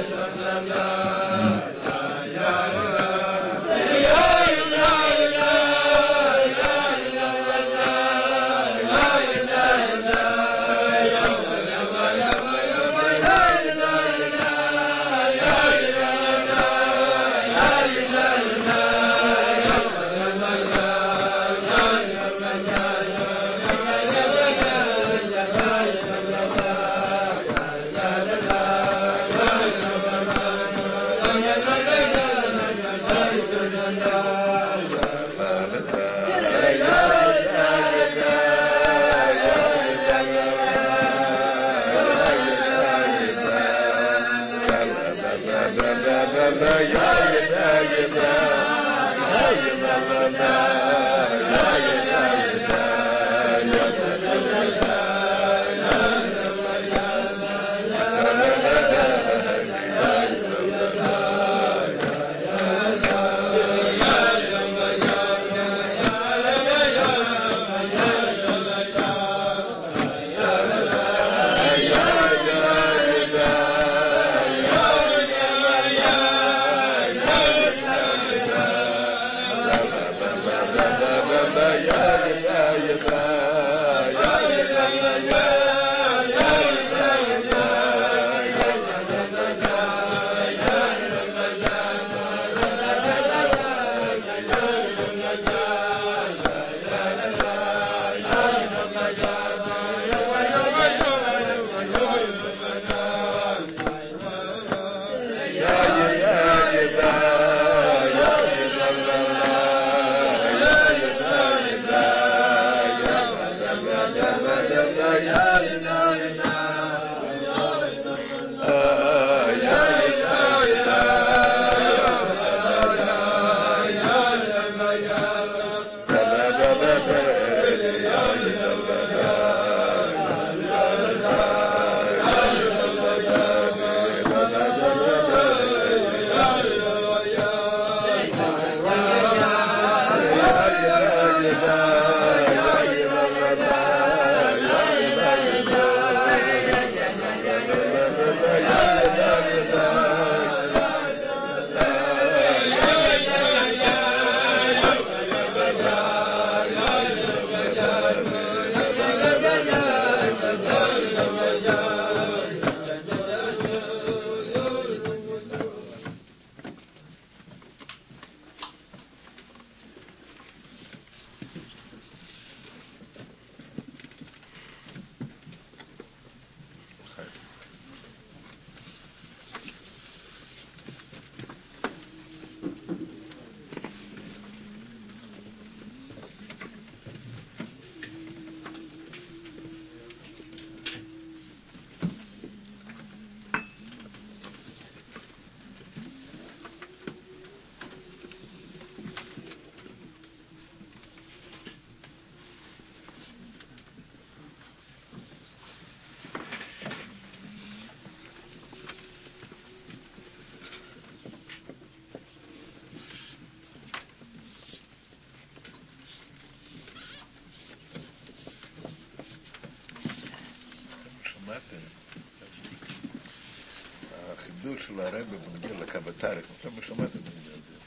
החידוש של הרב בנגיע לקו התאריך, עכשיו מה שמעתם בנגיע לזה?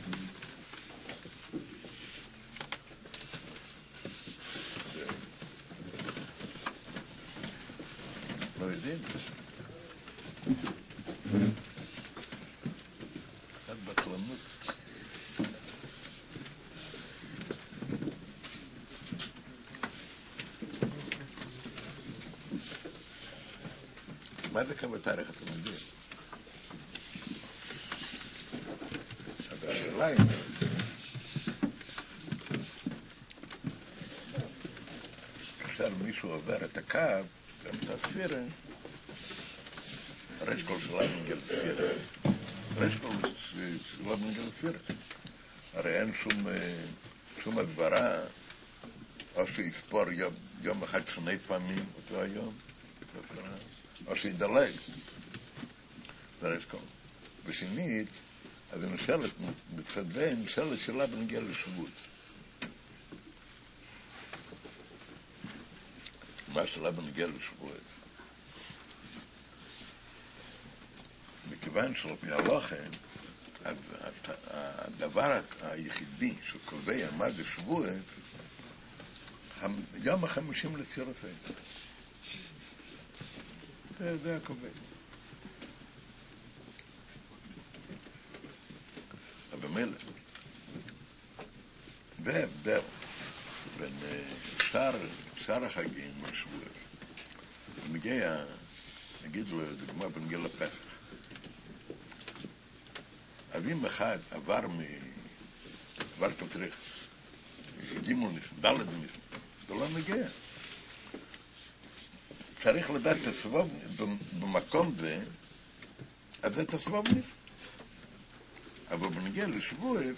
לא יודעים? עד בטלנות. מה זה קו התאריך, אתם יודעים? השאלה היא, כאשר מישהו עובר את הקו, גם את הספירה, הרשקול של לבנגל ספירה, הרשקול של לבנגל ספירה. הרי אין שום הדברה, או שיספור יום אחד שני פעמים אותו היום, או שידלג, זה הרשקול. ושנית, אז נשאלת, בצדה, נשאלת שאלה בנגיע לשבות. מה שאלה בנגיע לשבות? מכיוון שלא בהלוכה, הדבר היחידי שקובע מה זה שבועת, יום ה-50 לצירופי. זה הקובע. אבל במילא, זה הבדל בין שאר החגים לשבועת. ונגיע, נגיד לו, זה כמו בנגיע לפסח. אבים אחד עבר פטריך, גימול נפן, דלת נפן, זה לא נגיע. צריך לדעת את הסבוב במקום זה, אז זה את הסבוב נפן. אבל בנגיע לשבועת,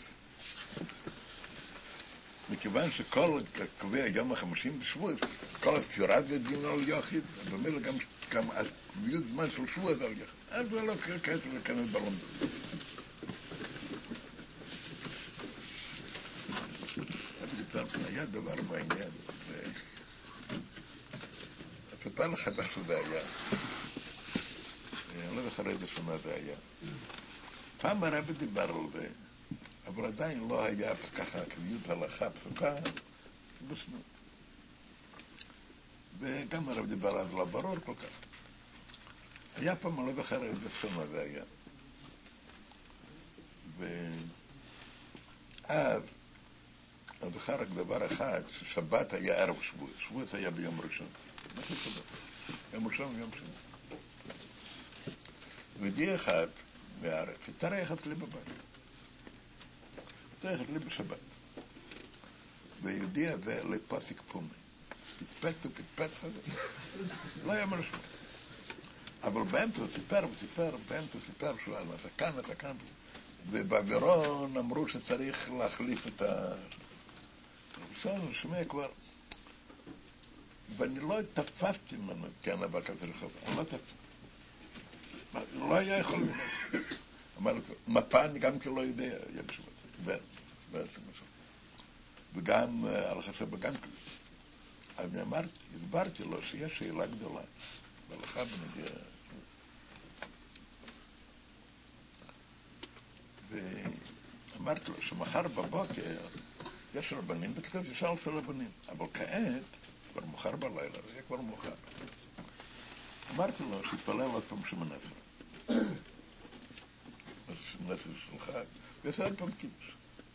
מכיוון שכל קובע יום ה-50 בשבועת, כל הספירת ודין על יחיד, במילא גם הקביעות זמן של שבועת על יחיד. אז זה לא כעת לכנס בלומד. היה דבר מעניין. אספר לך מה שזה היה. אני לא זוכר איזה שנה זה היה. פעם הרב דיבר על זה, אבל עדיין לא היה ככה קביעות הלכה פסוקה בשנות. וגם הרב דיבר אז לא ברור כל כך. היה פעם, אני לא זוכר איזה שנה זה היה. ואז אני זוכר רק דבר אחד, ששבת היה ערב שבועת. שבועת היה ביום ראשון. מה זה שבת? יום ראשון ויום שני. וידיע אחד מהארץ, התארח אצלי בבית. התארח אצלי בשבת. וידיע זה לפסיק פומי. פטפט חזר. לא היה מה לשמוע. אבל באמצע סיפר שהוא על הסכן. ובאווירון אמרו שצריך להחליף את בסדר, שומע כבר. ואני לא תפסתי ממנו, כן, אבל כזה רחוב. אני לא תפסתי. לא היה יכול ללמוד. אמר לו, מפה אני גם כן לא יודע, היה בשבת. וגם על חשב בגן כזה. אז אני הסברתי לו שיש שאלה גדולה. והלכה בנגיע. ואמרתי לו שמחר בבוקר יש רבנים, בצלחת ישר אצל רבנים. אבל כעת, כבר מאוחר בלילה, זה היה כבר מאוחר. אמרתי לו שיתפלל עוד פעם שמנסר. שמנסר של חג, ועשה עוד פעם קידוש.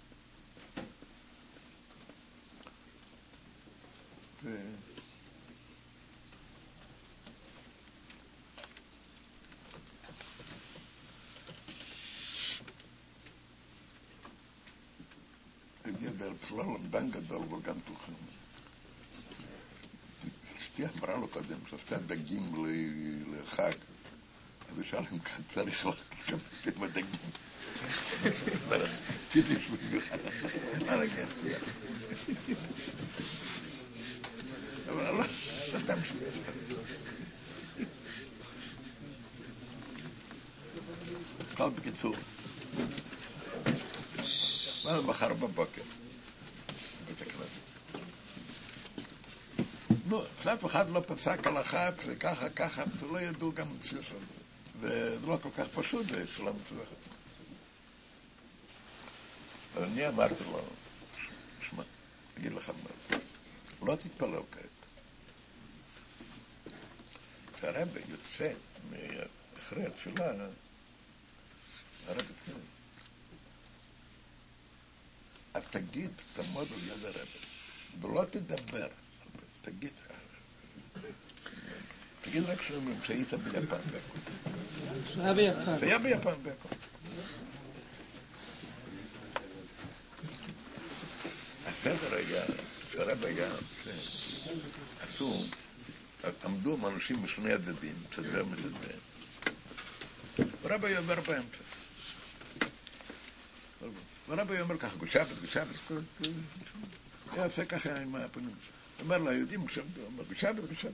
הגיע בצלול למדן גדול, אבל גם תוכן. אשתי אמרה לו קודם, שעשתה דגים לחג. אז הוא שאל אם כאן צריך לקבל עם הדגים. תידיש במיוחד. מה נגיע? אבל לא סתם שלי. כל בקיצור. מה מחר בבוקר? בית הכנסת. נו, אף אחד לא פסק על אחת, וככה, זה לא ידעו גם שיש לנו. זה לא כל כך פשוט, זה שלא מצווחת. אז אני אמרתי לו, שמע, אגיד לך מה, לא תתפלל כעת. כשהרבא יוצא אחרי התפילה, הרבא תפילה. אז תגיד, תעמוד על יד הרבא, ולא תדבר, תגיד רק שהיית ביפן בהכל. שהיה ביפן. שהיה ביפן בהכל. הסדר היה, שהרבא היה, עמדו אנשים משני הצדדים, צדדי ומצדדי. ורבא עובר באמצע. ורבא אומר ככה, גושבת, היה עושה ככה עם הפנים. אומר ליהודים, גושבת.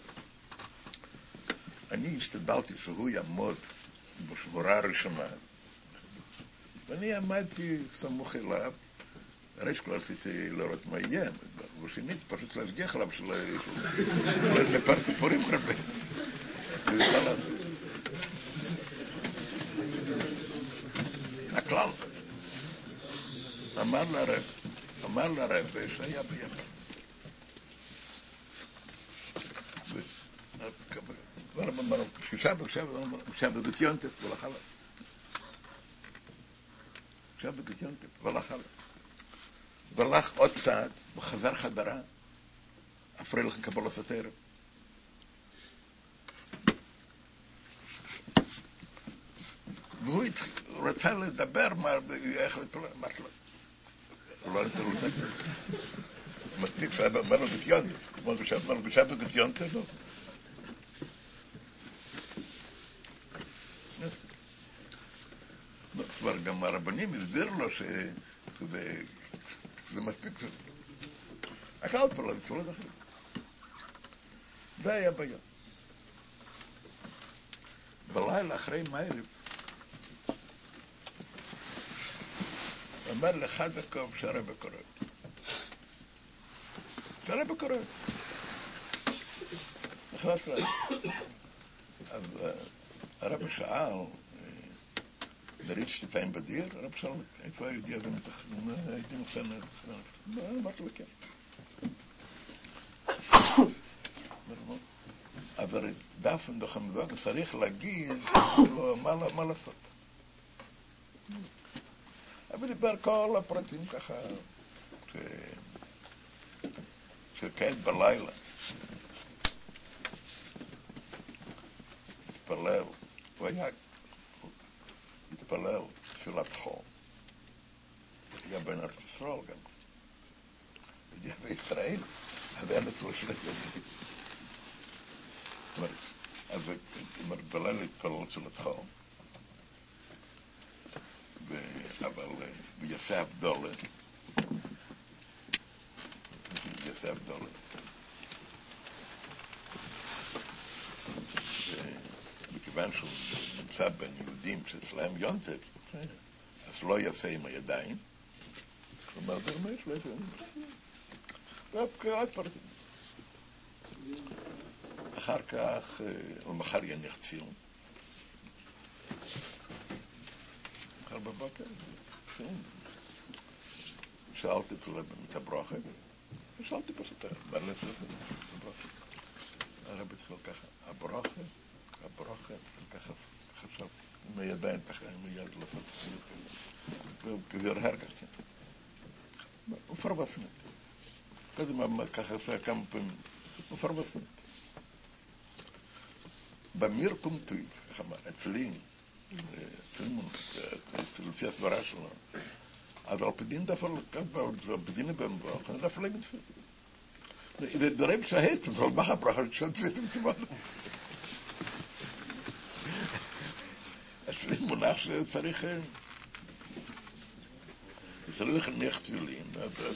אני השתדלתי שהוא יעמוד בשבורה הראשונה, ואני עמדתי סמוך אליו, הרי שכבר רציתי לראות מה יהיה, ושנית פשוט להשגיח עליו שלא לספר סיפורים הרבה. הכלל. אמר לרב שהיה ביפן. שבת בציונטף והלך הלאה. והלך עוד צעד וחזר חדרה, הפריח קבלת סתר. והוא רצה לדבר איך להתפלל, אמרתי לו, לא נתן לו לדבר. מספיק שהיה אמרנו בציונטף, אמרנו שבת בציונטף, כבר גם הרבנים הסביר לו שזה מספיק, הקהל פה לא לצורת אחרת. זה היה ביום. בלילה אחרי מערב אמר לאחד הקוב שהרבא קורא. נכנס לה. אז הרבא שאל, דרית שתיים בדיר, הרב שאל, איפה היהודי הזה מתכנן? הייתי נוסן, אמרתי לו, כן. אבל דפן בחמזוק צריך להגיד לו מה לעשות. אבל דיבר כל הפרטים ככה, שכעת בלילה. התפלל, הוא היה התפלל תפילת חול. היה בין ארץ ישראל גם. הגיע בישראל, היה נטול של היהודים. אז בלילה התפלל תפילת חול. אבל ביפה הבדולה, מכיוון שהוא נמצא בין יהודים שאצלהם יונטב, אז לא יפה עם הידיים, כלומר ברמש לא יפה עם הידיים. זה קריאת פרטים. אחר כך, למחר יניח תפילין. מחר בבוקר, שאלתי את הברכה, ושאלתי פשוט, בלף הברכה. הרב התחיל ככה, הברכה, ככה חשב, עם הידיים ככה, עם היד לעשות סיוך, והרהר ככה. הוא פרבסמית. ככה עשה כמה פעמים, הוא פרבסמית. במיר קומטוית, ככה אמר, אצלי, לפי הסברה שלו, אז על פדין דפל, על פדין במברוך, אני דפל להגיד תפיל. ודרם שהייתם, אבל מה הברכה שתפיתם תימנו? אצלי מונח שצריך להניח תפילין,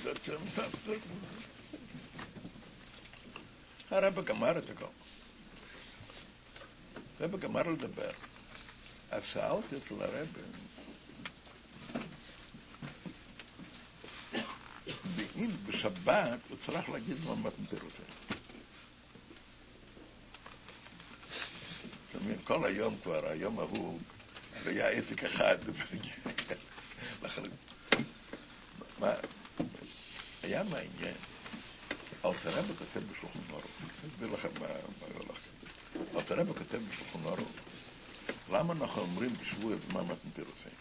הרב גמר את הכל. הרב גמר לדבר. אז שאלתי אצל הרב, ואם בשבת הוא צריך להגיד מה מתנתר רוצה. זאת אומרת, כל היום כבר, היום ההוא, היה עסק אחד, מה, היה מעניין, אלתר רבי כותב בשולחן ערוך, אני אסביר לכם מה הולך. אלתר רבי כותב בשולחן ערוך, למה אנחנו אומרים בשבוע מה מתנתר רוצה?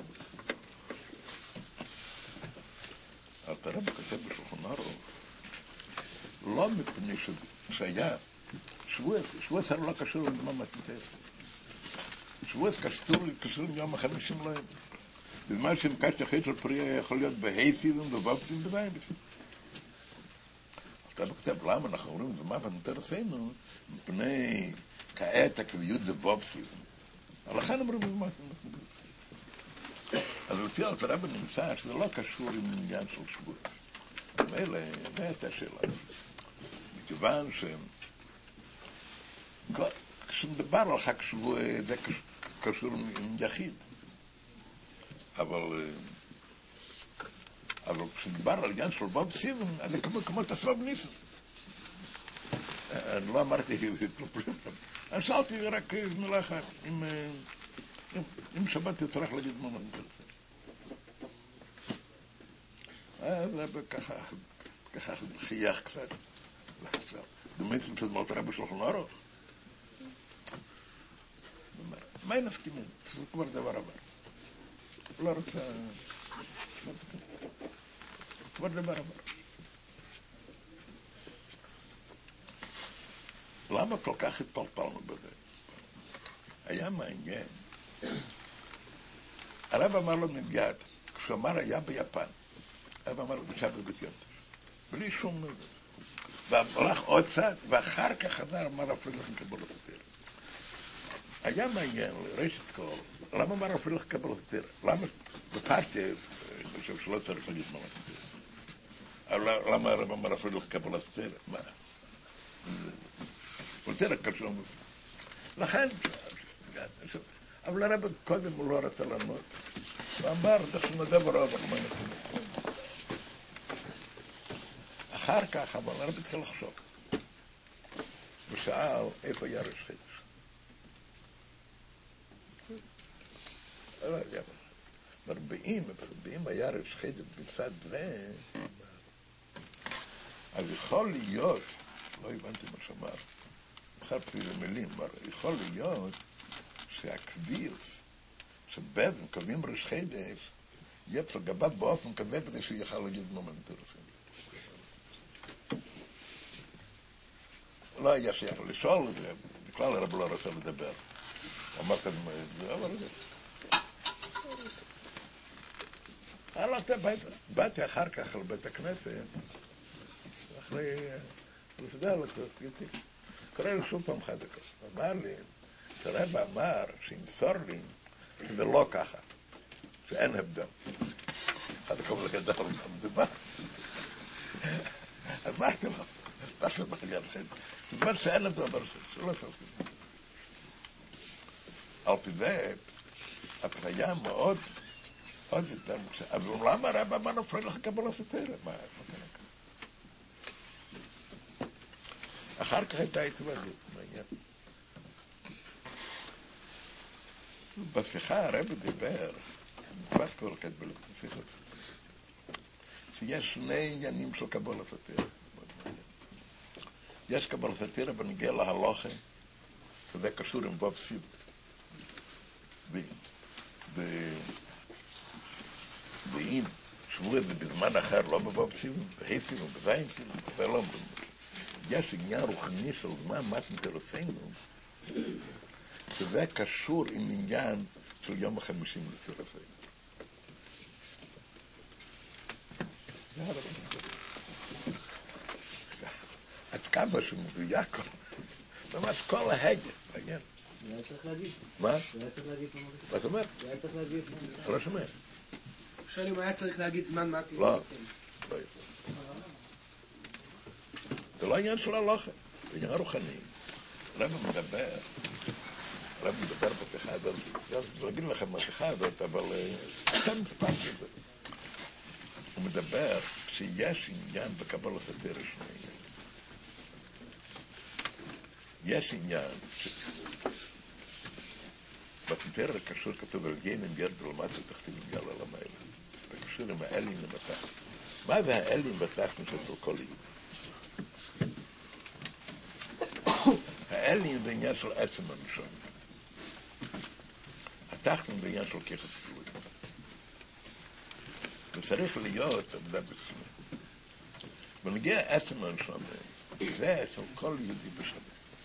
אלתר רבי כותב בשולחן ערוך, לא מפני שהיה, שבוע זה לא קשור למה מתנתר. שבוע זה קשור ליום ה-50 להם. במה שמקש אחרי של פרי יכול להיות בהייסיבים ובובסים בביים. אלתר רבי כותב, למה אנחנו אומרים ומה מתנתר עשינו? מפני כעת הקביעות ובובסים. לכן אומרים ומה מתנתר. אז לפי אלתר רבי נמצא שזה לא קשור עם עניין של שבועות. ואלה, זה הייתה שאלה. מכיוון כשמדבר על חג שבוע זה קשור עם יחיד. אבל כשמדבר על עניין של בוב סיבן, אז זה כמו תסבוב ניסן. אני לא אמרתי, אני שאלתי רק מילה אחת, אם שבת צריך להגיד מה מתנתר. אז רבי ככה חייך קצת. דומיץ מצד מות הרבי שלחון אורוך. מה אין הסכימים? זה כבר דבר עבר. לא רוצה... כבר דבר עבר. למה כל כך התפלפלנו בזה? היה מעניין. הרב אמר לו נגד, כשהוא אמר היה ביפן, הרב אמר לו בשבת בציונטש. בלי שום... והלך עוד צד, ואחר כך חזר, אמר הפרידלך לקבל אותה. היה מעניין, ראשית כל, למה אמר הפרידלך לקבל אותה? למה בפרטי, אני חושב שלא צריך להגיד מה אבל למה הרב אמר הפרידלך לקבל אותה? מה? יותר קשור מזה. לכן, אבל הרב קודם הוא לא רצה לענות. הוא אמר, אנחנו נדבר עליו, מה נתנו. אחר כך, אבל הרב התחיל לחשוב. ושאל, איפה היה ראש חידש? לא יודע. באם היה ראש חידש בצד זה, אז יכול להיות, לא הבנתי מה שאמר, חרפתי למילים, יכול להיות שהקביעוס שבאבן קובעים ראש חידש יהיה פגבת באופן כזה כדי שהוא יוכל להגיד מומנטורסים. לא היה שייך לשאול את זה, בכלל הרב לא רוצה לדבר. אמר כאן מה זה, אבל זה. באתי אחר כך לבית הכנסת, אחרי לסדר לקראתי. קורא לי שוב פעם חדקות. אמר לי, שהרב אמר שימסור לי שזה לא ככה, שאין הבדל. חדקות לגדל במדבר. אמרתי לו, מה זה מגיע לכם? זאת אומרת שאין הבדל ברשות, שלא צריך. על פי זה, התחיה מאוד, עוד יותר מוקשה. אז למה הרב אמר נפרד לך קבל הסתירה? מה קרה? אחר כך הייתה התוודות, מעניין. בשיחה הרב דיבר, נתפס כבר כתב בשיחות, שיש שני עניינים של קבול הסתירה, מאוד מעניין. יש קבול הסתירה בנגיע להלוכה, שזה קשור עם בוב סיב. ואם שבו את זה בזמן אחר, לא בבוב סיב, בהיסיב ובזין סיב, זה לא אומרים. יש עניין רוחני של זמן מתנתרסנו, שזה קשור עם עניין של יום ה-50 לצירסנו. עד כמה שמדויק, ממש כל ההגה, מעניין. זה היה צריך להגיד. מה? זה היה צריך להגיד. מה זאת אומרת? זה היה צריך להגיד. אתה לא שומע. שואל אם היה צריך להגיד זמן מה... לא, לא יכול. זה לא עניין של הלוכה, זה עניין רוחני. הרב מדבר בשיחה הזאת, אני רוצה להגיד לכם בשיחה הזאת, אבל אתם מספרתי את זה. הוא מדבר שיש עניין בקבל הסתירה שני עניין. יש עניין בתנתר קשור כתוב על יינים ירד למטה תחתים יגל על המיילה. זה קשור עם האלים למתח. מה זה האלים בתחתים של כל יהודי? האלים זה עניין של עצם הנשום. התחתים זה עניין של כיחס גלוי. וצריך להיות עבודה בסלם. ונגיע עצם הנשום, זה אצל כל יהודי בשלם.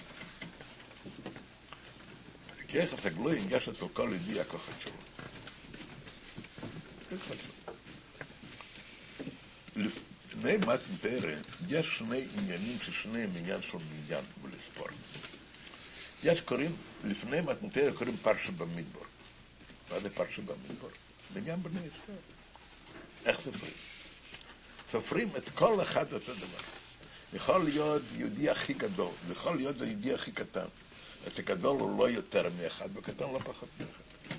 כיחס הגלוי יש אצל כל יהודי הכוחת שלו. לפני מתנתרא יש שני עניינים ששניהם עניין של מניין ולספור. יש קוראים, לפני מתנתרא קוראים פרשה במדבר. מה זה פרשה במדבר? מניין בני ישראל. איך סופרים? סופרים את כל אחד אותו דבר. יכול להיות יהודי הכי גדול, יכול להיות יהודי הכי קטן. אז הגדול הוא לא יותר מאחד, וקטן לא פחות מאחד.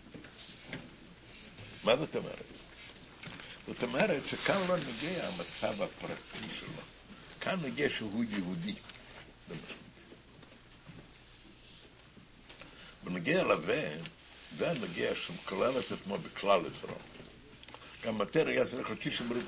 מה זאת אומרת? זאת אומרת שכאן לא נגיע המצב הפרטי שלו. כאן נגיע שהוא יהודי. ונגיע לזה, זה נגיע שכלל את עצמו בכלל ישראל. גם מטריה צריך להיות שישים ריב.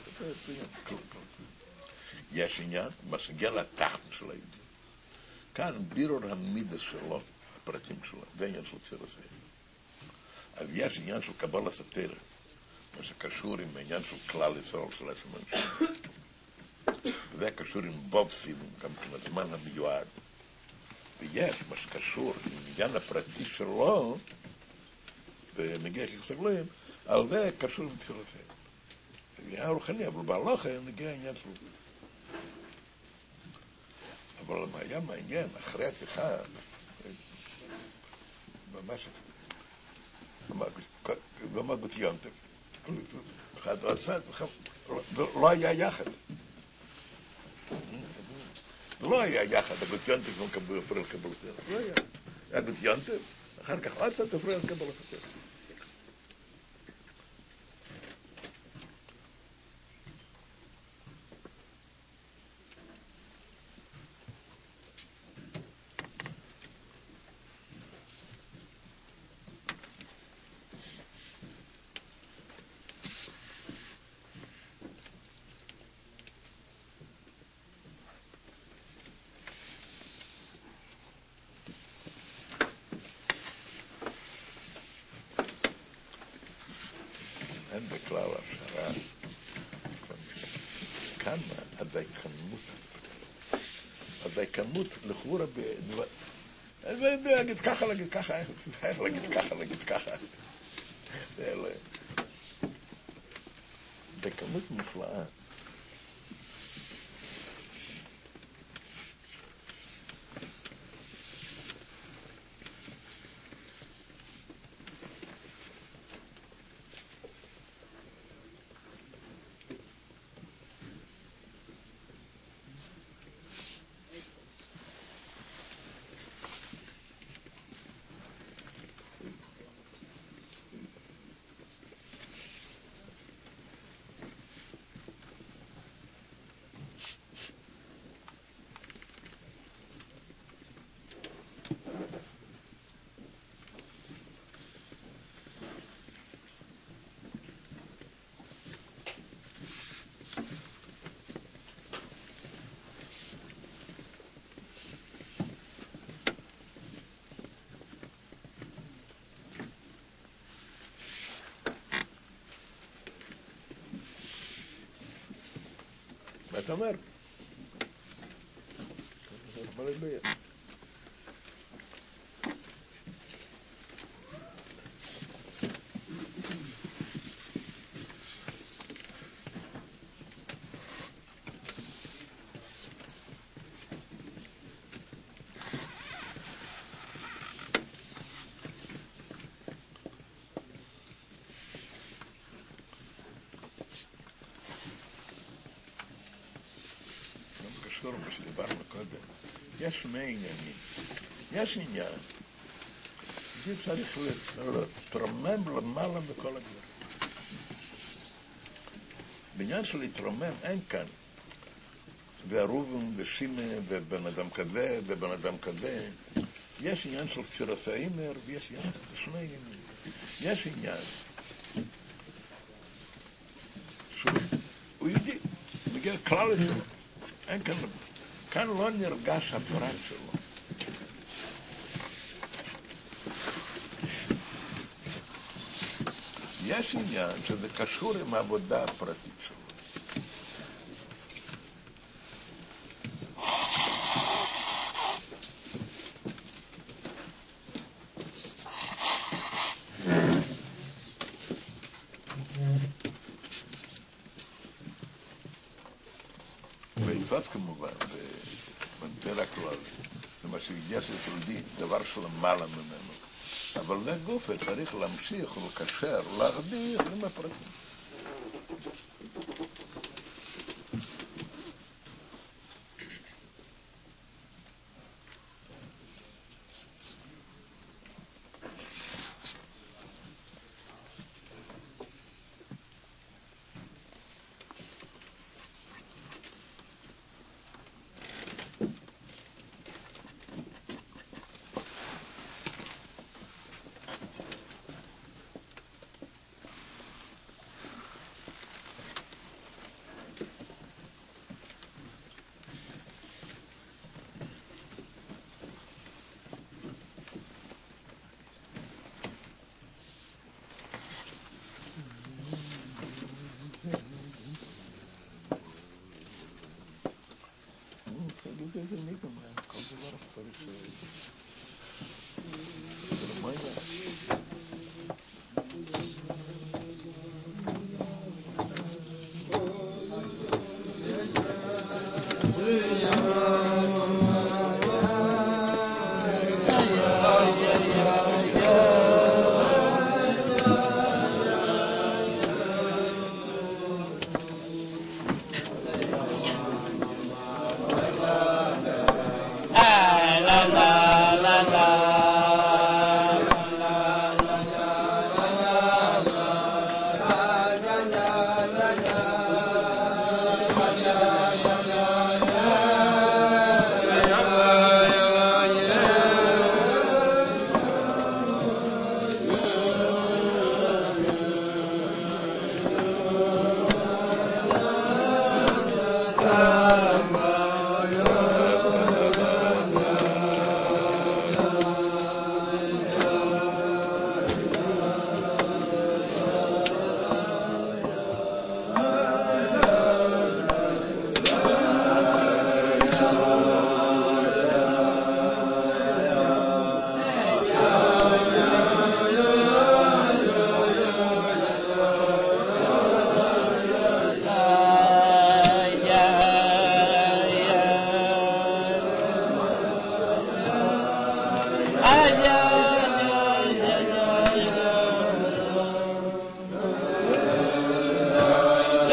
יש עניין, מסגר לתחת של היהודי. כאן בירור המידס שלו, הפרטים שלו, זה עניין של ציר הזה. אז יש עניין של קבלה סתירה, מה שקשור עם העניין של כלל ישראל של עצמן שלו. וזה קשור עם בוב סיבום, גם עם הזמן המיועד. ויש מה שקשור עם עניין הפרטי שלו, ונגיע שסגלויים, על זה קשור עם ציר הזה. זה עניין רוחני, אבל בהלוכה נגיע עניין שלו. אבל מה היה מעניין, אחרי השיחה, ממש, במגות יונטב, אחד רצת, לא היה יחד. לא היה יחד, הגות יונטב לא מקבל הפרל קבלתר. לא היה. הגות יונטב, אחר כך עוד קצת הפרל קבלתר. אין בכלל הפשרה, כאן הדייקנות לכאורה אני להגיד ככה, להגיד ככה, להגיד ככה, להגיד ככה. דייקנות מופלאה. מה אתה אומר? מה לדבר? מה שדיברנו קודם, יש שני עניינים. יש עניין שצריך להתרומם למעלה מכל הדברים. בעניין של להתרומם אין כאן והרובן ושימה ובן אדם כזה ובן אדם כזה. יש עניין של תפירת האימר ויש עניין של שני עניינים. יש עניין שהוא יהודי, מגיע כלל את זה. אין כאן לא נרגש הפרט שלו. יש עניין שזה קשור עם העבודה הפרטית שלו. ויסוד כמובן, במטר הכלל, זה מה שיש אצל דבר שלמעלה ממנו. אבל זה גוף צריך להמשיך ולקשר, להגדיר עם הפרטים.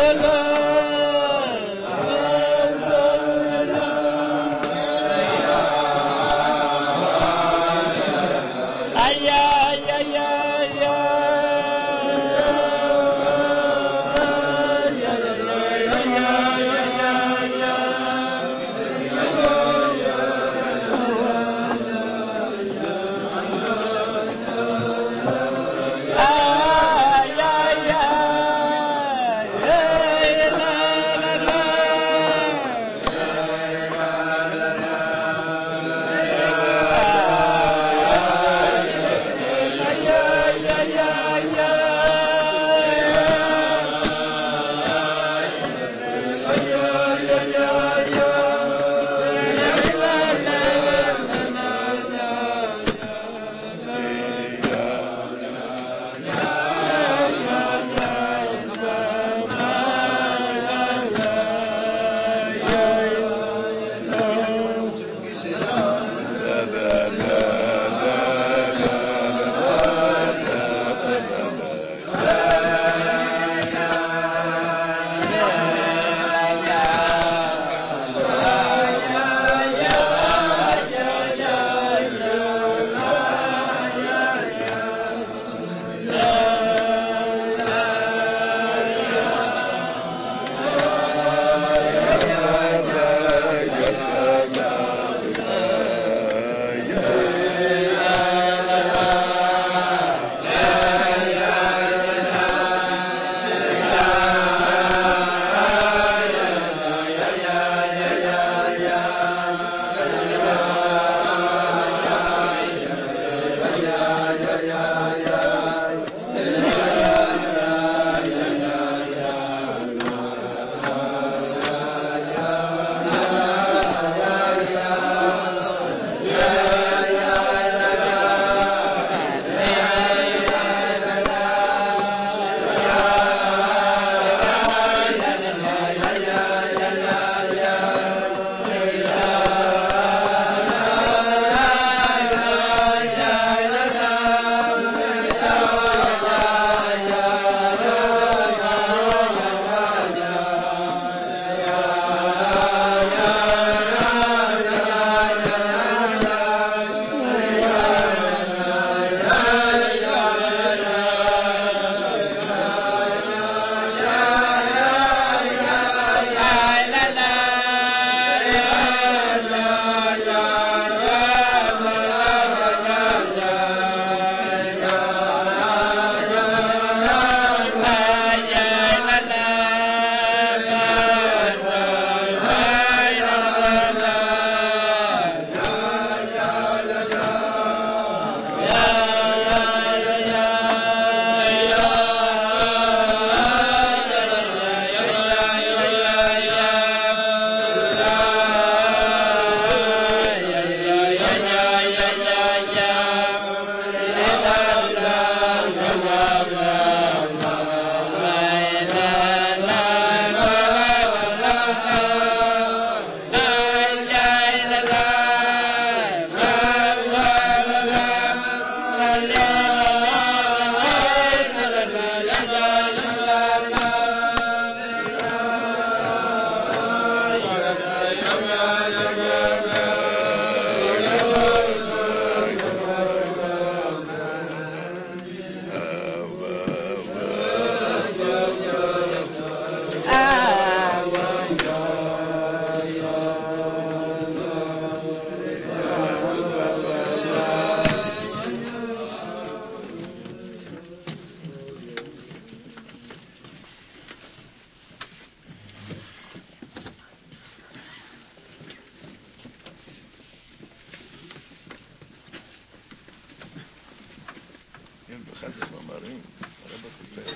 באחד המאמרים, הרב כותב,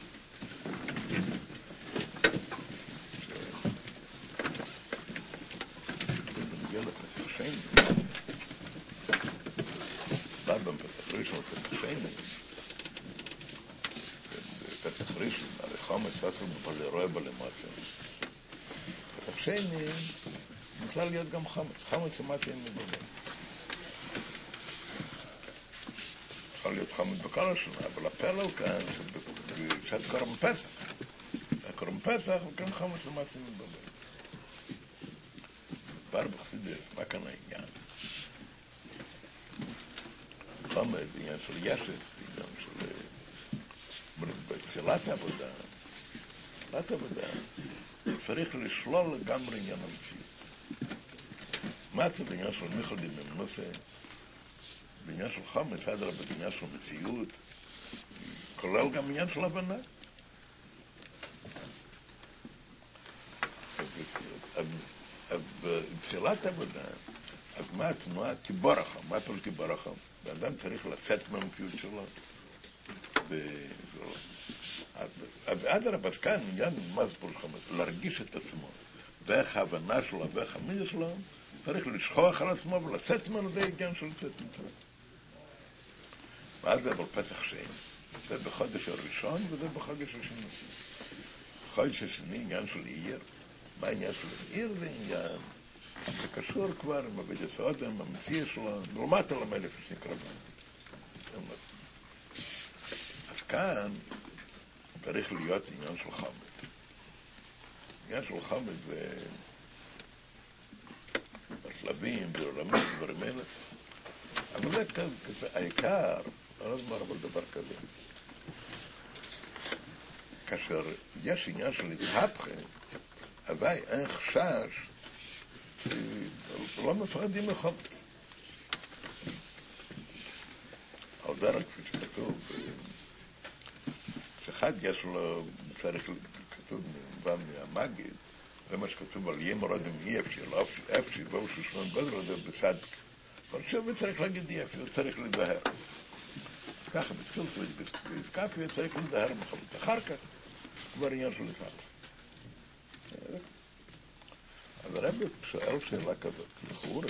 שבנגיע לפסח שני, בא בפסח ראשון ופסח שני, בפסח ראשון, הרי חומץ עשו בלרואה בלמטה. פסח שני, נמצא להיות גם חומץ, חומץ למטה אין מבוגר. יכול להיות חומץ בכל השנה, אבל הפלא כאן, שאת קורא בפסח. קוראים פסח, וכאן חומץ למעשה מתבלבל. דבר בחסידות, מה כאן העניין? חומץ, עניין של ישת, עניין של... בתחילת העבודה, צריך לשלול לגמרי עניין המציאות. מה זה בעניין של מיכלדים ממנוסה? בעניין של חומץ, אדרבה, בעניין של מציאות, כולל גם עניין של הבנה. בתחילת העבודה, אז מה התנועה? תיבורחה. מה פעול תיבורחה? האדם צריך לצאת מהמציאות שלו. אז אדרבה, אז כאן עניין מה זה פעול חומץ? להרגיש את עצמו. ואיך ההבנה שלו, ואיך המידה שלו, צריך לשכוח על עצמו ולצאת ממנו, זה עניין של לצאת מצרים. ואז זה בפסח שני. זה בחודש הראשון וזה בחודש השני. בחודש השני עניין של עיר. מה העניין של עיר? זה עניין שקשור כבר עם עבודת סעודם, המציאה שלו, לעומת על המלך שנקרא בנו. אז כאן צריך להיות עניין של חמד. עניין של חמד בשלבים, בעולמים, דברים אלה. אבל זה כזה, העיקר, אני לא אומר אבל דבר כזה. כאשר יש עניין של התהפכה, אבל אין חשש, לא מפחדים מחומץ. על דרך כפי שכתוב, שאחד יש לו, צריך כתוב מהמגיד, זה מה שכתוב על ימרוד עם אי אפשר, אפשר באו ששמון גודל, זה בסדק. אבל שוב צריך להגיד אי אפשר, צריך לדהר. ככה בתחיל והזכפיה צריך לדהר מחלות. אחר כך כבר עניין של לדהר. אז הרב שואל שאלה כזאת, לכאורה,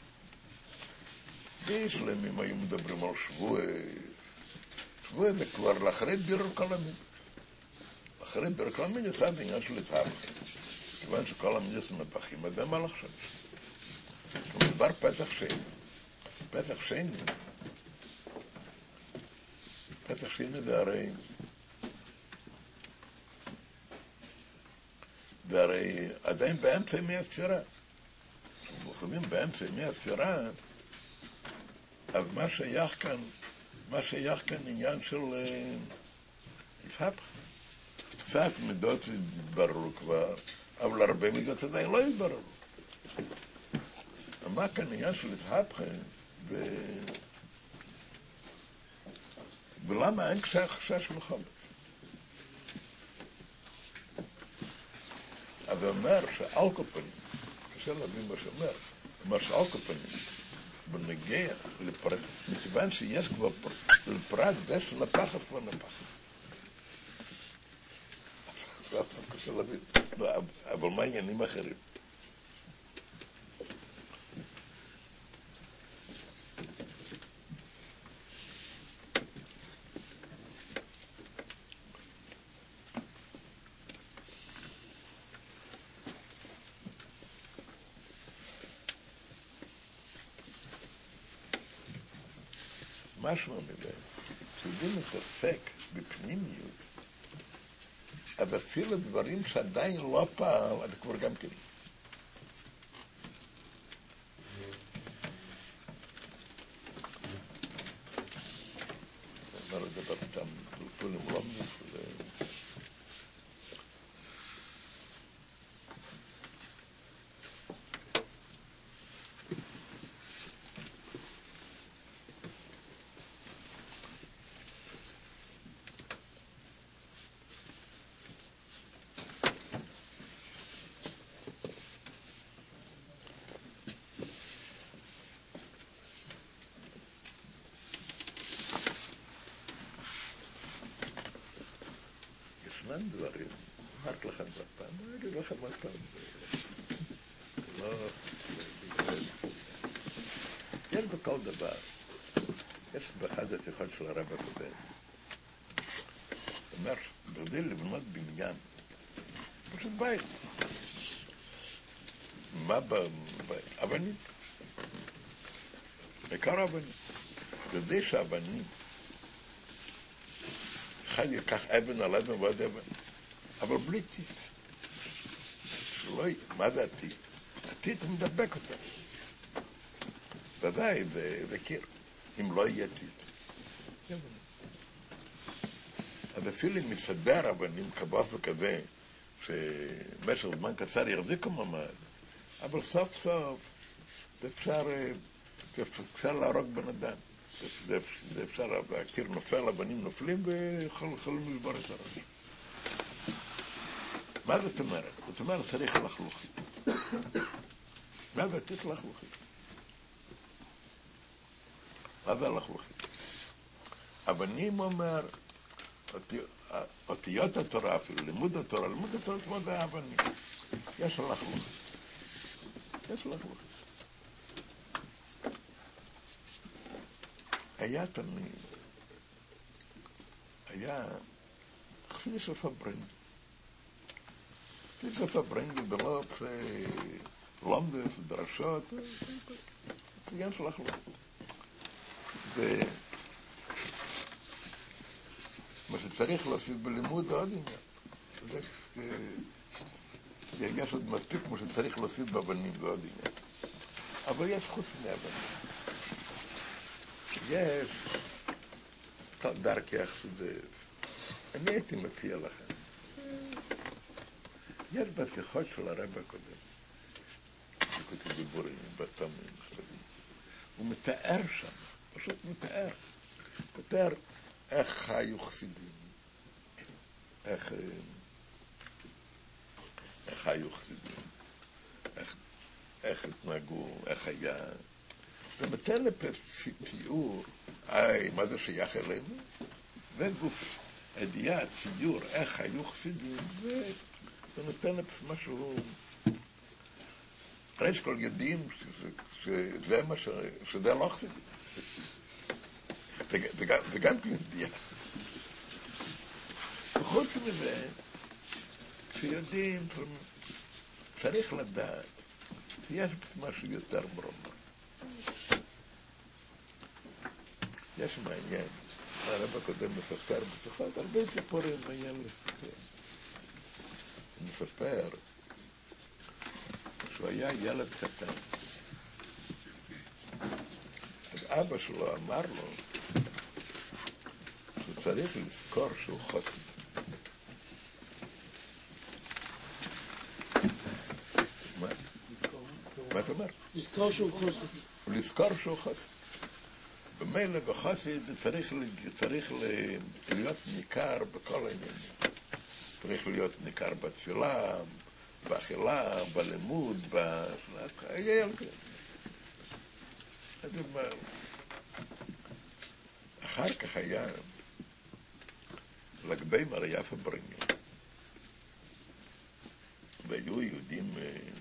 יש להם אם היו מדברים על שבוע זה כבר לאחרי בירור כל המין. אחרי בירור כל המין יצא בעניין של לדהר. כיוון שכל המין זה מפחים, אז זה מה לחשוב. מדבר פסח שני. פסח שני זה הרי עדיין באמצע ימי הספירה. כשמוכנים באמצע ימי הספירה, אז מה שייך כאן עניין של התהפך. קצת מידות התבררו כבר, אבל הרבה מידות עדיין לא התבררו. מה כאן עניין של התהפך, ולמה אין חשש מחומץ? אבל אומר שעל כל פנים, קשה להבין מה שאומר, אומר שעל כל פנים, בנגיע לפרט, מכיוון שיש כבר לפרט דש נפחת כבר נפחת. אז קשה להבין, אבל מה עניינים אחרים? משהו מזה, שיודעים להתעסק בפנימיות, אז אפילו דברים שעדיין לא פעל, אז כבר גם כן. אומר לדבר שם, כולם לא מזה. ישנם דברים, אמרתי לכם בפעם, אני אגיד לכם עוד פעם, לא, יש בכל דבר, יש באחד השיחות של הרב הקודם, הוא אומר, כדי לבנות בניין, פשוט בית, מה בבית? אבנים, בעיקר אבנים, כדי שהאבנים אחד ייקח אבן על אבן ועוד אבן. אבל בלי טיט. מה זה הטיט? הטיט מדבק אותה. ודאי, זה קיר. אם לא יהיה טיט. אז אפילו אם מסדר אבנים כבוף וכזה, שבמשך זמן קצר יחזיקו ממד, אבל סוף סוף זה אפשר להרוג בן אדם. זה אפשר, הקיר נופל, הבנים נופלים ויכולים לשבור את הראש. מה זאת אומרת? זאת אומרת, צריך לחלוכית. מה זה טיט לחלוכית? מה זה לחלוכית? אבנים אומר, אותיות התורה אפילו, לימוד התורה זה האבנים. יש לחלוכית. יש לחלוכית. היה תמיד, היה חסידische Verbringung. חסידische Verbringung בלוב לומדס, דרשות, עניין של החלוכית. מה שצריך להוסיף בלימוד עוד עניין. יש עוד מספיק כמו שצריך להוסיף באבנים, זה עוד עניין. אבל יש חוץ מאבנים. יש דרכי החסידות. אני הייתי מציע לכם. יש בשיחות של הרב הקודם, בקוטי דיבורים, בתמים, מכתבים. הוא מתאר שם, פשוט מתאר איך חיו חסידים, איך חיו חסידים, איך התנהגו, איך היה. ומתן תיאור, מה זה שייך אלינו? זה גוף, הידיעה, ציור, איך היו חסידים, זה נותן משהו, ראש כל יודעים שזה מה שזה לא חסידים. זה גם כן ידיעה. וחוץ מזה, כשיודעים, צריך לדעת, שיש משהו יותר מרומם. יש מעניין, הרב הקודם מספר בשיחות, הרבה סיפורים מעניין לספר. הוא מספר שהוא היה ילד קטן. אז אבא שלו אמר לו שהוא צריך לזכור שהוא חסיד. מה אתה אומר? לזכור שהוא חסיד. לזכור שהוא חסיד. במילא בחסיד צריך להיות ניכר בכל העניינים. צריך להיות ניכר בתפילה, באכילה, בלימוד, אחר כך היה לגבי מריה פברינגר. והיו יהודים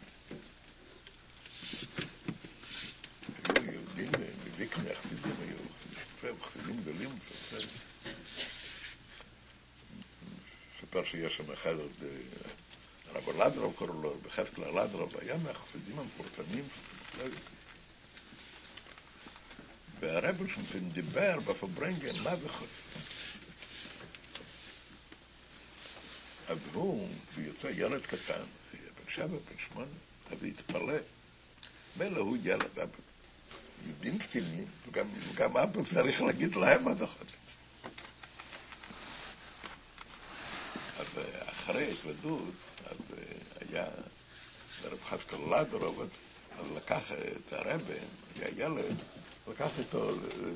מביקני החסידים, היו חסידים גדולים. ספר שיש שם אחד עוד, הרב לנדרוב קוראו לו, בחזקאל לנדרוב, היה מהחסידים המפורסמים. והרב שמצן דיבר בפברינגן, מה זה חסיד? אז הוא יצא ילד קטן, בן 7, בן 8, אז התפלא. מילא הוא ילד, יהודים קטינים, וגם אבא צריך להגיד להם מה זה חסיד. אז אחרי התוודות, אז היה הרב חזקאל לנדרוב, אז לקח את הרבי, היה ילד, לקח אותו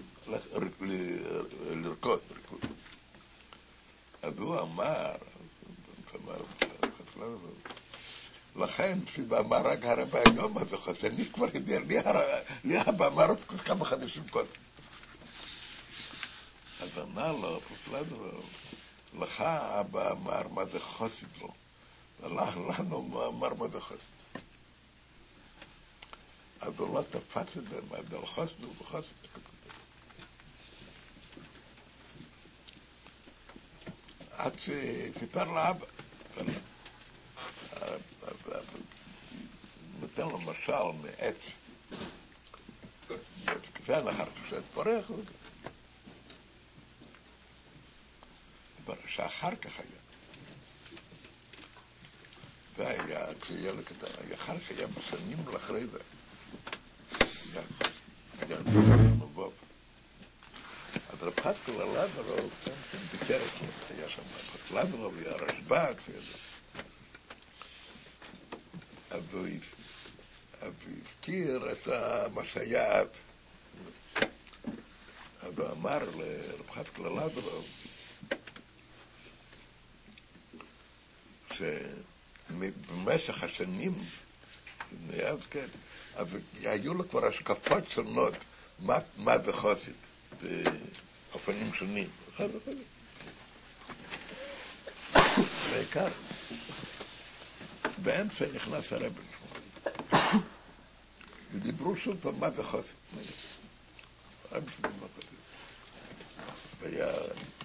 לרקוד. אז הוא אמר, לכן, אמר רק הרבי היום, אז אני כבר יודע, לי אבא אמר עוד כמה חדשים קודם. אז אמר לו, לך אבא אמר מה זה חסיד לו, לנו אמר מה זה חסיד. אז הוא לא תפס את זה, מה זה חסיד הוא בחסיד. עד שסיפר לאבא, נותן לו משל מעץ, קטן אחר כך שעץ פורח, שאחר כך היה. זה היה, כשילד קטן, אחר שהיה בשנים לאחרי זה. היה מבוב. אז רב חסקל לברוב, כן, בקרב, היה שם רב חסקל לברוב, היה רשב"ג, אז הוא הזכיר את מה שהיה אז. אז הוא אמר לרב חסקל לברוב, שבמשך השנים, אז כן, אז היו לו כבר השקפות שונות, מה זה חסיד, באופנים שונים. בעיקר, באמצע נכנס הרבי, ודיברו שוב פעם מה זה חסיד. והיה,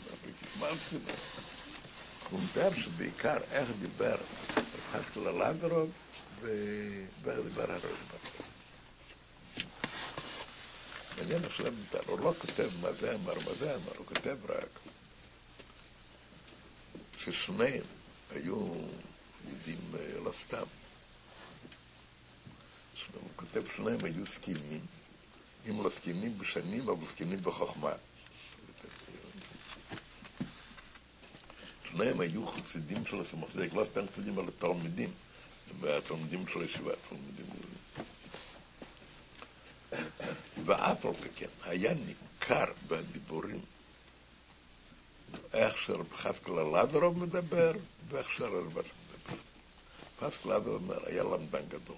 הוא מתאר שבעיקר איך דיבר רב חסקל לברוב ואיך דיבר הרשב"ג. מעניין עכשיו, הוא לא כותב מה זה אמר, הוא כותב רק ששניהם היו יהודים לא סתם. הוא כותב שניהם היו זקנים, אם לא זקנים בשנים, אבל זקנים בחוכמה. שניהם היו חסידים של הסמכתק, לא סתם חסידים על התלמידים, והתלמידים של הישיבה, תלמידים יהודים. ואף על כן, היה ניכר בדיבורים איך שרב חסקל לברוב מדבר ואיך שהרשב"ג מדבר. חסקל לברוב אומר, היה למדן גדול.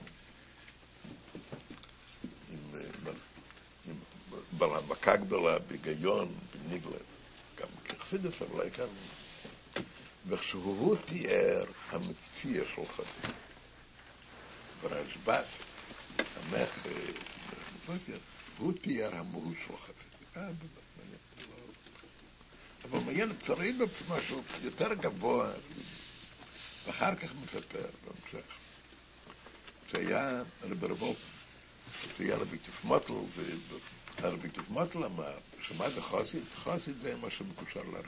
עם מכה גדולה, בהיגיון, בניגלת, גם כחסידס, אבל העיקר. וכשהוא תיאר המציע של חסיד, ברשב"ג, המח, הוא תיאר המהות של חסיד. אבל מעניין, צריך משהו יותר גבוה, ואחר כך מספר, בהמשך, שהיה רב שהיה רבי תפמוטל, ורבי תפמוטל אמר, שמה זה חסיד? חסיד זה מה שמקושר לרבי.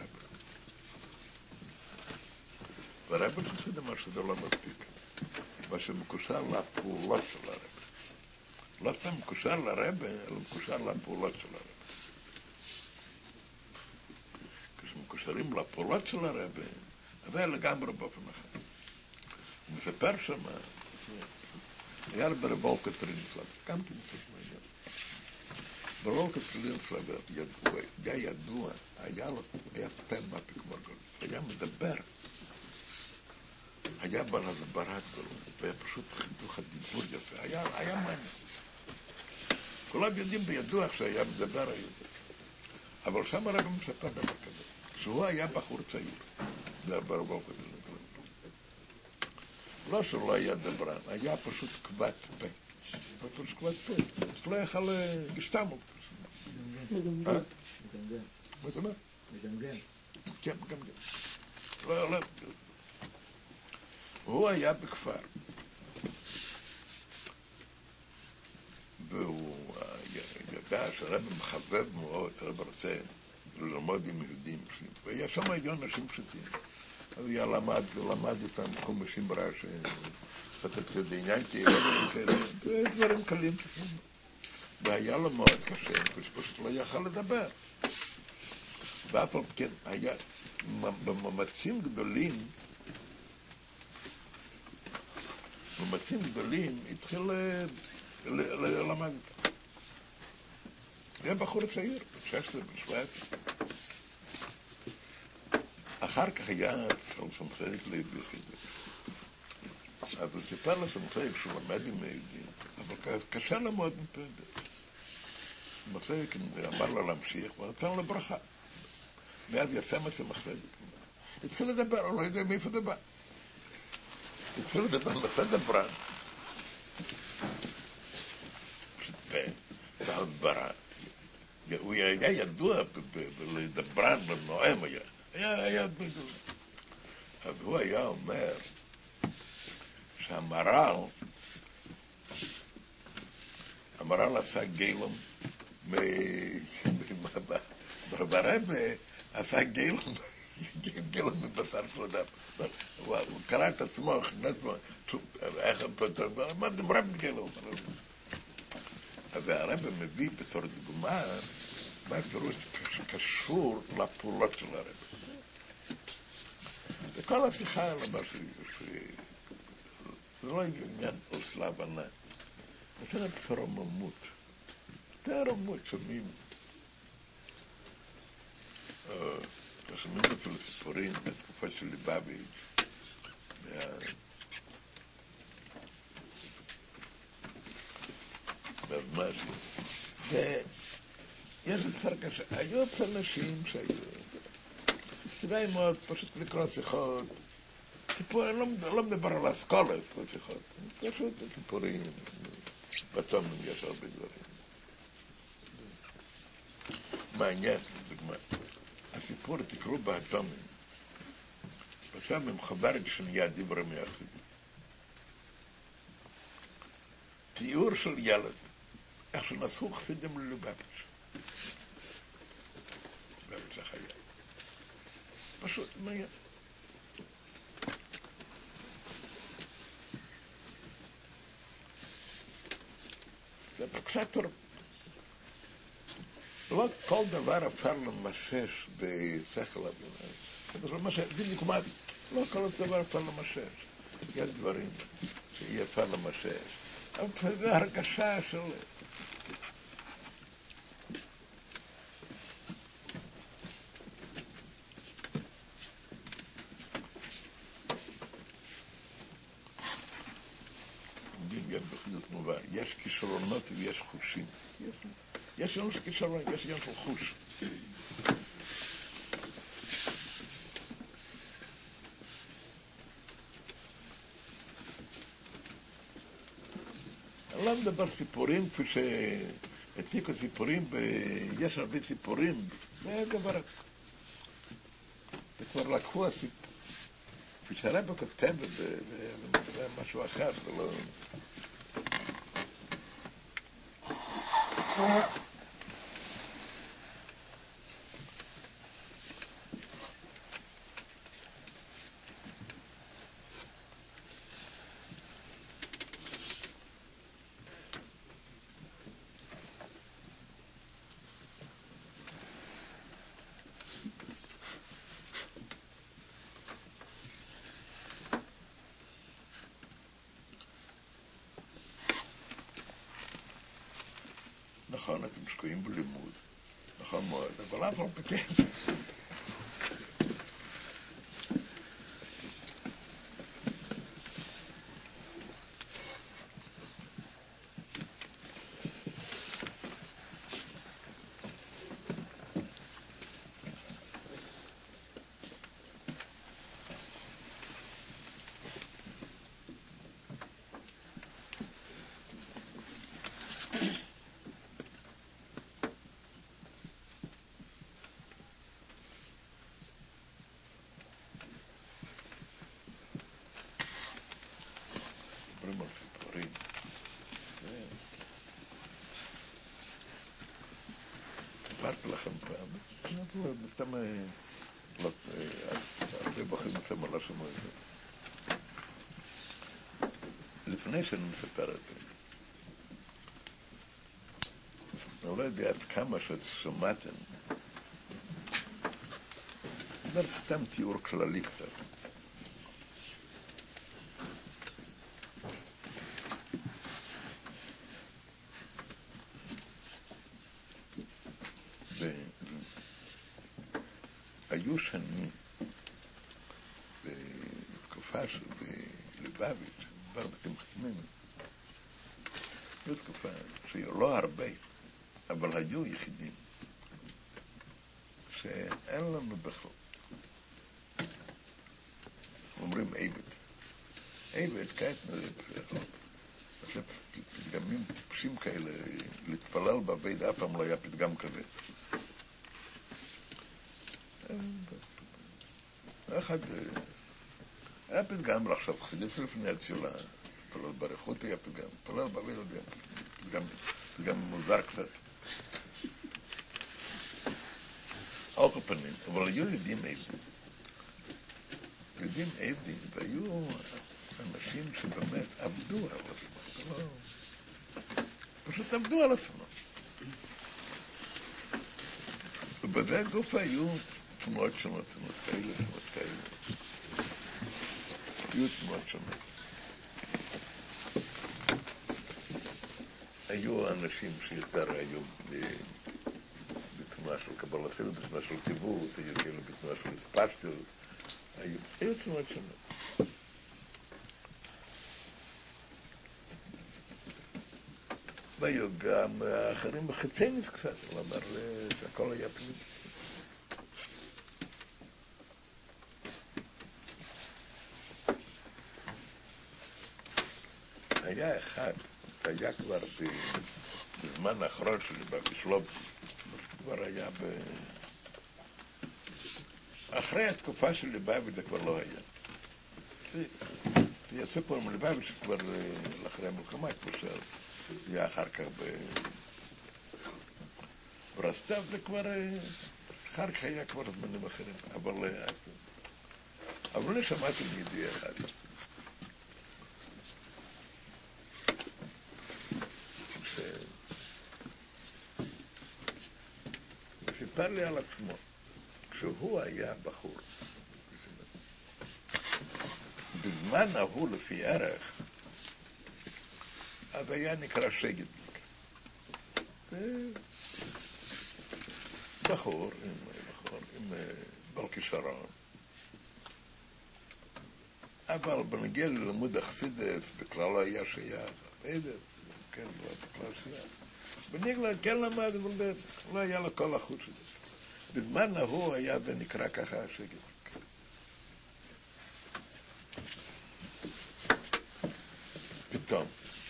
והרבי חסיד אמר שזה לא מספיק, מה שמקושר לפעולות של הרבי. לא סתם מקושר לרבי, אלא מקושר לפעולות של הרבי. כשמקושרים לפעולות של הרבי, זה לגמרי באופן אחר. הוא מספר שם, היה רב וולקה טרינצלב, גם כן קצת מעניין. וולקה טרינצלב היה ידוע, היה פה מפיק מרגול, היה מדבר, היה בעל הסברה גדולה, והיה פשוט חיתוך הדיבור יפה, היה מעניין. כולם יודעים וידוע שהיה מדבר היותר. אבל שם הרב מספר דבר כזה, כשהוא היה בחור צעיר, זה רב וולקה טרינצלב. לא שלא היה דברן, היה פשוט כבת פה. פשוט כבת פה. לא יכל גשתמות. מגמגם. מה אתה אומר? מגמגם. כן, מגמגם. לא. הוא היה בכפר. והוא ידע שהרב מחבב מאוד, הרב רוצה ללמוד עם יהודים. והיה שם היו אנשים פשוטים. אז היה למד איתם חומשים ברש, חטאת בעניין כאלה, דברים קלים. והיה לו מאוד קשה, פשוט לא יכל לדבר. ואף על כן, היה במאמצים גדולים, התחיל ללמד איתם. היה בחור צעיר, 16, 17. אחר כך היה סמכתק ליחידה. אז הוא סיפר לסמכתק שהוא למד עם היהודים, אבל קשה למוד מפרדת. סמכתק אמר לו להמשיך, ונתן לו ברכה. מיד יצא מסמכתק. התחיל לדבר, הוא לא יודע מאיפה דבר. התחיל לדבר, נתן דברן. פשוט בהדברה. הוא היה ידוע לדברן, בנועם היה דודו. אז הוא היה אומר שהמר"ל עשה גילום ברבה עשה גילום גילו מבשר של אדם. הוא קרא את עצמו, איך הם פתאום, מה זה רב גילו? אז הרב מביא בתור דוגמה, מה פירוש שקשור לפעולות של הרב. וכל השיחה, למעשה, זה לא עניין עושה הבנה. נותנת תרוממות. תרוממות שומעים. שומעים אפילו סיפורים מהתקופה של ליבביץ'. משהו. ויש בצר קשה. היו אנשים שהיו... כדאי מאוד פשוט לקרוא שיחות. סיפור, אני לא מדבר על אסכולת בשיחות. פשוט סיפורים. בתומים יש הרבה דברים. מעניין, דוגמה. הסיפור תקראו בתומים. בתומים חב"ד שנהיה דיבורים יחסידים. תיאור של ילד. איך שנסעו חסידים ללובביץ'. לובביץ' החייל. פשוט מעניין. זה קצת תור. לא כל דבר אפשר למשש בשכל הבינה. בדיוק מה, לא כל דבר אפשר למשש. יש דברים שאי אפשר למשש. אבל זה הרגשה של... יש כישרונות ויש חושים. יש לנו כישרון, יש עניין של חוש. אני לא מדבר סיפורים, כפי שהעתיקו סיפורים, יש הרבה סיפורים, זה דבר... זה כבר לקחו הסיפור. כפי שהרבא כותב, זה משהו אחר, זה לא... נכון, אתם שקועים בלימוד, נכון מאוד, אבל אף לא פתאום. אמרתי לכם פעם, סתם הרבה בחיים אתם לא שמעו את זה. לפני שאני מספר את זה, אני לא יודע עד כמה ששמעתם, זה סתם תיאור כללי קצת. היו שנים בתקופה של ליבביץ', כבר בתים חתמים, זו תקופה שהיו לא הרבה, אבל היו יחידים שאין לנו בכלל. אומרים עבד, כעת זה פתגמים טיפשים כאלה, להתפלל בבית, אף פעם לא היה פתגם כזה. אחד, היה פתגם עכשיו, חסידס לפני התפילה, פתפלל ברכות היה פתגם, פתפלל בבית, פתגם מוזר קצת. על כל פנים, אבל היו יודעים איזה. עבדים, והיו אנשים שבאמת עבדו על עצמם, לא... פשוט עבדו על עצמם. ובזה גוף היו תנועות שונות, תנועות כאלה. היו תנועות שונות. היו אנשים שיותר היו בתנועה של קבלה, אפילו בתנועה של קיבוץ, היו כאלה בתנועה של הספשטות, היו תנועות שונות. והיו גם אחרים בחצייניס קצת, לומר שהכל היה פנימי. היה אחד, היה כבר בזמן האחרון שלי בבישלוב, כבר היה אחרי התקופה של ליבאביץ' זה כבר לא היה. יצא פה מליבאביץ' כבר לאחרי המלחמה, כמו שהיה אחר כך ברסטב, זה כבר, אחר כך היה כבר זמנים אחרים, אבל לא שמעתי מידיע אחד. סיפר לי על עצמו, כשהוא היה בחור, בזמן ההוא לפי ערך, אז היה נקרא שגדניק. בחור עם בעל כישרון. אבל בנגיע ללימוד החסידות, בכלל לא היה שייך, כן, לא בכלל שייך. בניגלה כן למד, אבל לא היה לו כל החוץ הזה. בזמן ההוא היה זה נקרא ככה השגת. פתאום,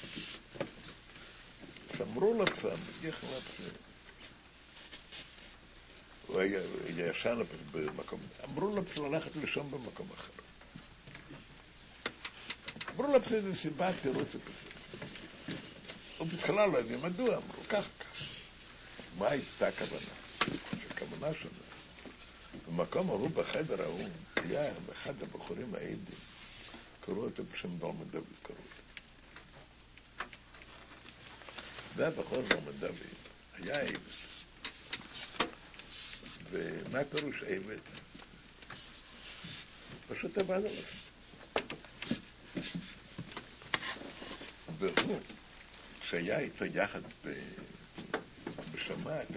אמרו לו פסם, בגיח לפסם, הוא היה ישן במקום, אמרו לו פסם ללכת לישון במקום אחר. אמרו לו פסם, זה סיבה תירוץ הפסם. ובתחילה לא הבין מדוע, אמרו כך. מה הייתה הכוונה? הכוונה שונה. במקום ההוא, בחדר ההוא, היה אחד הבחורים העבדים, קראו אותו בשם דולמן דוד, קראו אותו. והבחור דולמן דוד היה עבד. ומה פירוש עבד? פשוט עבד על עצמו. והוא, שהיה איתו יחד בשמה את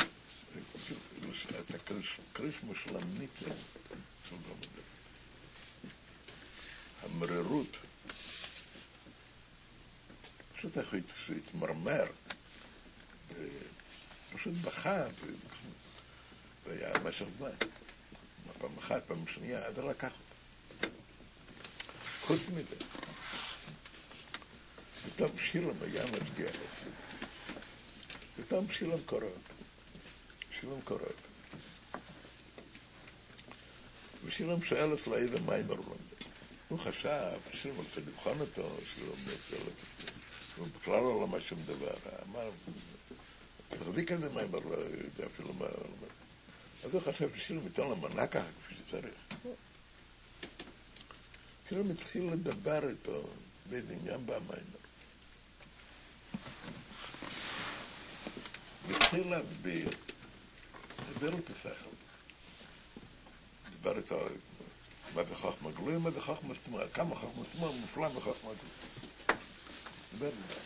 הקרישמה של המיטה של דולמן דוד. המרירות, פשוט איך הוא התמרמר, פשוט בכה, והיה משך זמן. פעם אחת, פעם שנייה, עד לקח אותו. חוץ מזה, פתאום שילם היה משגיח אצלי. פתאום שילם קורא אותו. ושילם שואל אצלו איזה מים הרולנד. הוא חשב, שילם רוצה לבחון אותו, שילם שואל אותו. הוא בכלל לא למד שום דבר. אמר, תחזיק איזה מים הרולנד, לא יודע אפילו מה. אז הוא חשב ששילם ייתן לו מנה ככה, כפי שצריך. שילם התחיל לדבר איתו באיזה עניין במים. התחיל להדביר על פסחל. דיבר איתו מה זה חכמה גלויה, מה זה חכמה סתומה, כמה חכמה סתומה מופלא מחכמה גלויה. דיבר איתו.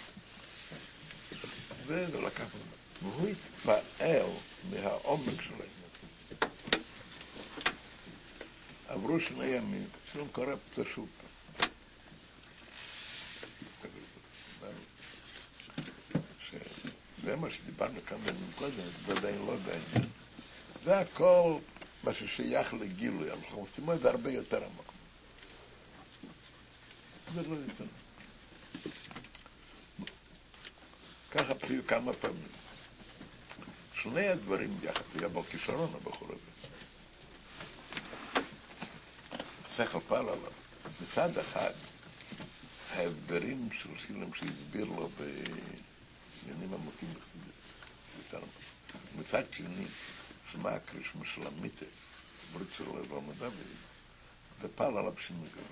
וזה לקח ממנו. והוא התפעל מהעומק שלהם. עברו 2 ימים, שלום קורא פשוט. זה מה שדיברנו כאן קודם, זה עדיין לא בעניין. זה הכל מה ששייך לגילוי, אנחנו רוצים את זה הרבה יותר עמוק. זה לא יותר. ככה פסיעו כמה פעמים. 2 הדברים יחד, היה בו כישרון הבחור הזה. שכל פעל עליו. מצד אחד, ההסברים של שילם שהסביר לו בעניינים עמוקים בחסידות. מצד שני, שמה הקרישמה של המיטה, ברית של דולמן דוד, זה פעל עליו שינוי גדול.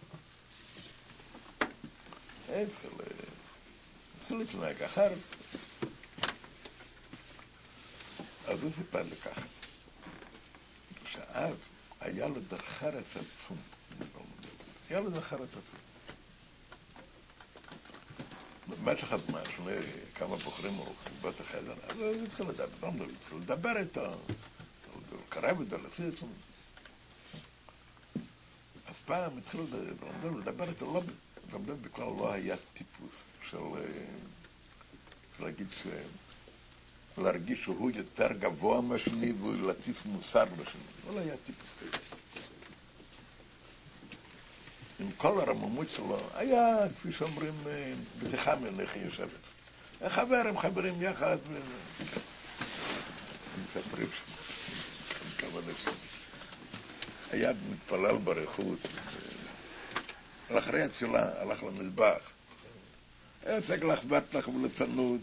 התחיל להתנהג אחרת. אז הוא סיפר לי ככה, שאז היה לו דרך ארץ עצום, היה לו דרך ארץ עצום. במשך הזמן, שני כמה בחורים הולכים בית החדר, אז הוא התחיל לדבר איתו, הוא קרב איתו לפי עצמו. אז פעם התחילו לדבר איתו, בכלל לא היה טיפוס של להגיד להרגיש שהוא יותר גבוה מהשני והוא לטיף מוסר בשני. לא היה טיפוס כזה. עם כל הרממות שלו, היה, כפי שאומרים, בדיחה מלך יושבת. הם חברים יחד, מספרים שם, כמה אנשים. היה מתפלל ברכות, אחרי התפילה הלך למזבח. היה עסק לחבטח ולצנות,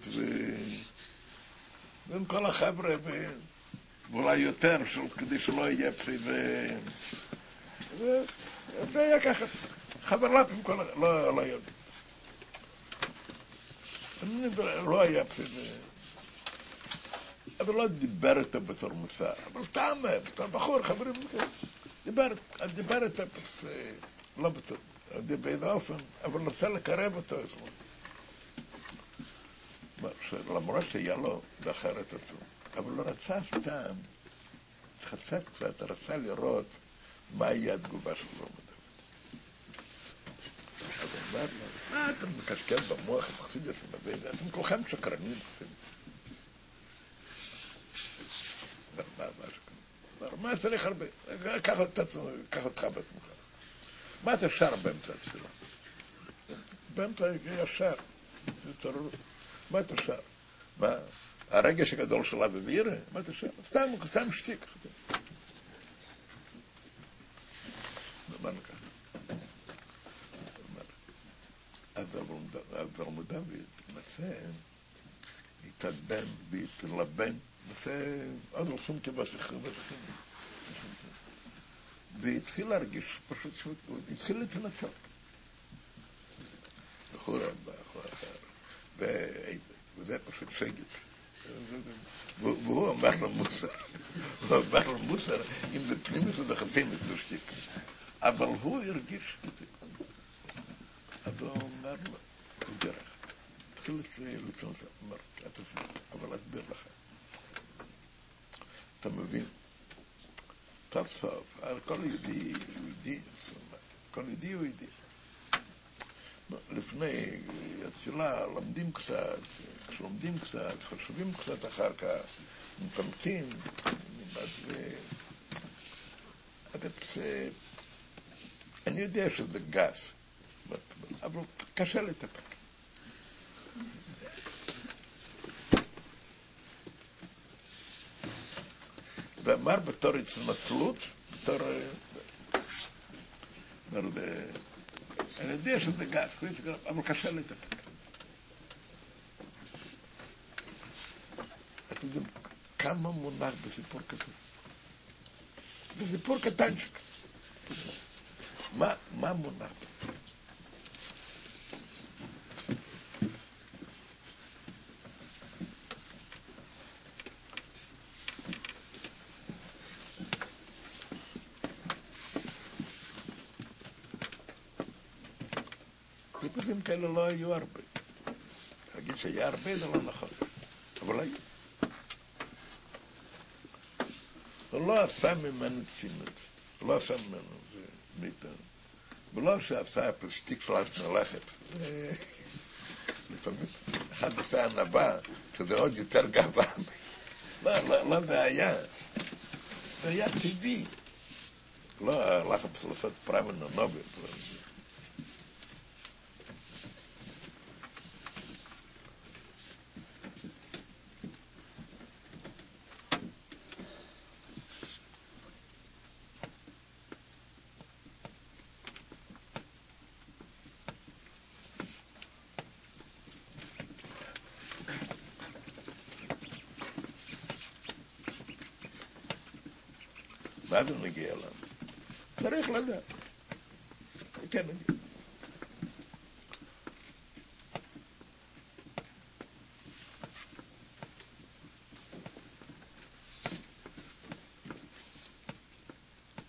ועם כל החבר'ה, ואולי יותר, כדי שלא יהיה פסיד, והיה ככה, חברת עם כל, לא היה, לא היה פסיד, אבל לא דיבר איתו בתור מוסר, אבל סתם, בתור בחור, חברים, דיבר איתו, לא בתור, באיזה אופן, אבל רוצה לקרב אותו, למרות שהיה לו דחרת עצום, אבל הוא רצה סתם, התחצף קצת, רצה לראות מה יהיה התגובה של רבי דוד. אז הוא אמר לו, מה אתם מקשקש במוח, את חסידס ומבית, אתם כולכם שקרנים חסידס. מה צריך הרבה? קח אותך בעצמך. מה אתה שר באמצע התפילה? באמצע ישר, זה התעוררות. מה אתה שר? מה? הרגש הגדול שלה בבירה? מה אתה שר? סתם שתיק. נאמר לך. אז רבי דוד נסה, התעדן והתלבן, נסה עד רשום כבשיחים. והתחיל להרגיש פשוט שהוא התחיל להתנצל. בחורה אחר. וזה פשוט שגת. והוא אמר לו מוסר, אם זה פנימי זה דחפים את דושתיק. אבל הוא הרגיש את זה. אז הוא אומר לו, הוא דרך. התחיל לצנות, אמר, אבל אסביר לך. אתה מבין? טוב סוף, כל יהודי, כל יהודי הוא יהודי. לפני התפילה לומדים קצת, כשלומדים קצת, חושבים קצת אחר כך, מתאמצים, אני יודע שזה גס, אבל קשה לטפל. ואמר בתור התנצלות, אני יודע שזה גס, אבל קשה לטפל. אתם יודעים, כמה מונח בסיפור כזה? בסיפור קטנצ'ק. מה מונח? טיפוסים כאלה לא היו הרבה. להגיד שהיה הרבה זה לא נכון, אבל היו. הוא לא עשה ממנו צינות, הוא לא עשה ממנו מיתה, ולא שעשה פשטיק שלש מלאכת. לפעמים אחד עשה ענבה, שזה עוד יותר גאווה. לא זה היה. זה היה טבעי. לא הלך לעשות פריימן או נובל. ואז הוא מגיע אליו. צריך לדעת. כן,